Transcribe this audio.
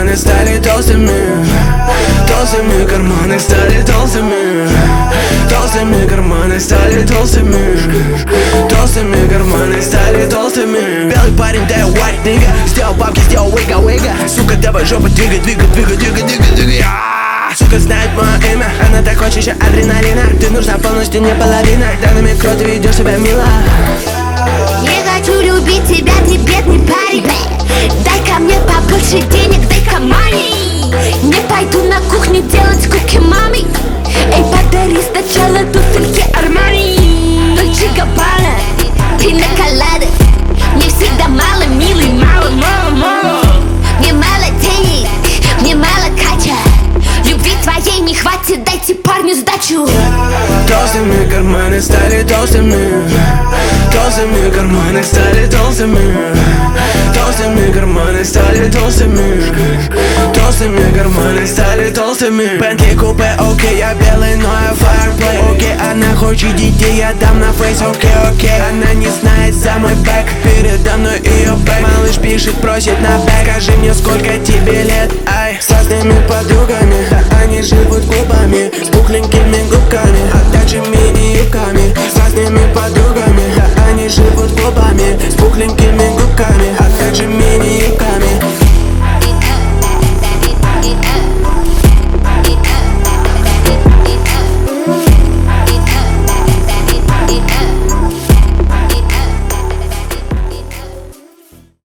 карманы стали толстыми. Толстыми карманы стали толстыми. Толстыми карманы стали толстыми. Толстыми карманы стали толстыми. Белый парень, да я white nigga. Сделал бабки, сделал вига. Сука, давай жопу двигай. Сука знает мое имя, она так хочет еще адреналина. Ты нужна полностью, не половина. Данными кровь, ты ведешь себя мило. Не хочу любить тебя, ты бедный парень. Дай-ка мне побольше денег, дай-ка money. Не пойду на кухню делать куки маме. Эй, подари сначала туфельки Армани. Дольче Габбана, пина колада. Мне всегда мало, милый, мало. Мне мало денег, мне мало кача. Любви твоей не хватит, дайте парню сдачу. Толстыми карманы стали толстыми. Толстыми карманы стали толстыми. Толстыми карманы стали толстыми. Толстыми карманы стали толстыми. Бентли купе, окей, я белый, но я фаерплей. Окей, она хочет детей, я дам на фейс, окей. Она не знает за мой бэк, передо мной ее бэк. Малыш пишет, просит на бэк. Скажи мне, сколько тебе лет, ай. С разными подругами, да они живут клубами. С пухленькими губками, а также мини-юбками. С разными подругами, да они живут клубами. С пухленькими губками, а также мини-юбками.